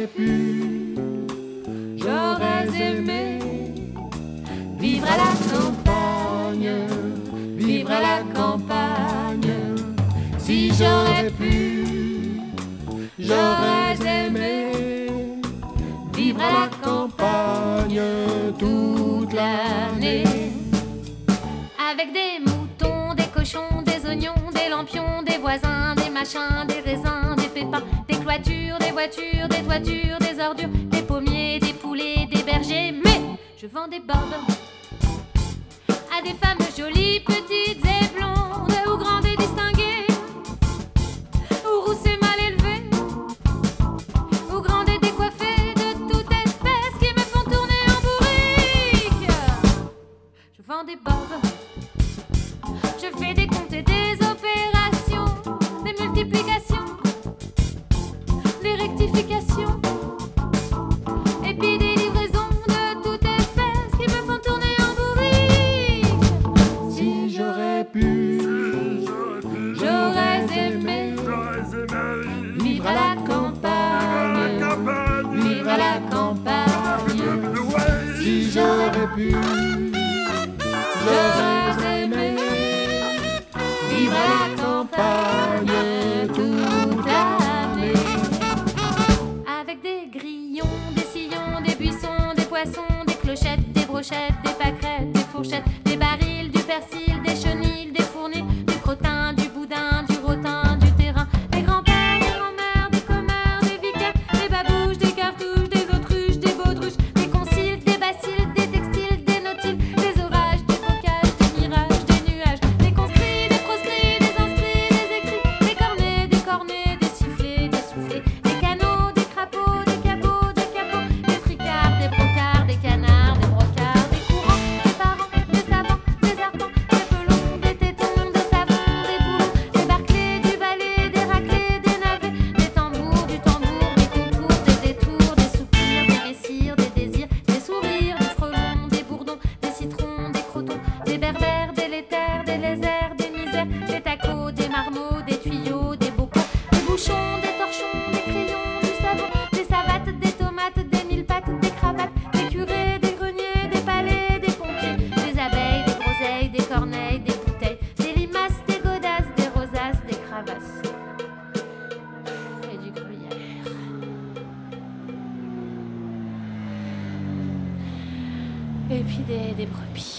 j'aurais pu, j'aurais aimé vivre à la campagne, vivre à la campagne. Si j'aurais pu, j'aurais aimé vivre à la campagne toute l'année. Avec des moutons, des cochons, des oignons, des lampions, des voisins, des machins, des raisins, des pépins, des cloîtures, des voitures, des toitures, des ordures, des pommiers, des poulets, des bergers. Mais je vends des bordes à des femmes jolies, petites et blondes, ou grandes et distinguées, ou rousses et mal élevées, ou grandes et décoiffées de toute espèce qui me font tourner en bourrique. Je vends des bordes, je fais des comptes et des opérations, des multiplications, des rectifications, et puis des livraisons de toute espèce qui me font tourner en bourrique. Si j'aurais pu, j'aurais aimé vivre à la campagne, vivre à la campagne. Si j'aurais pu, j'aurais aimé vivre à la campagne toute l'année. Avec des grillons, des sillons, des buissons, des poissons, des clochettes, des brochettes, des pâquerettes, des fourchettes, des barils, du persil, des chenilles, des fournis, du crottin, du boudin, du rotin, du terrain, des grands-pères, des grands-mères, des commères, des vicaires, des babouches, des cartouches, des autruches, des baudruches, des conciles, des bacilles, des textiles, des nautiles, des orages, des bocages, des mirages, des nuages, des conscrits, des proscrits, des inscrits, des écrits, des cornets, des sifflets, des soufflets, des canaux, des crapauds, des capots, des tricards, des brocards, des canards, des brocards, des courants, des parents, des savants, des arpents, des pelons, des tétons, des savons, des boulons, des barclés, du balai, des raclés, des navets, des tambours, du tambour, des contours, des détours, des soupirs, des messirs, des désirs, des sourires, des frelons, des bourdons, des citrons, des crotons, des berbères, des laitaires, des lézères, des misères, des tacos, des marmots, des tuyaux, des bocaux, des bouchons, des torchons, des crayons, du savon, des savates, des tomates, des mille pattes, des cravates, des curés, des greniers, des palais, des pompiers, des abeilles, des groseilles, des corneilles, des bouteilles, des limaces, des godasses, des rosaces, des crevasses et du gruyère. Et puis des brebis.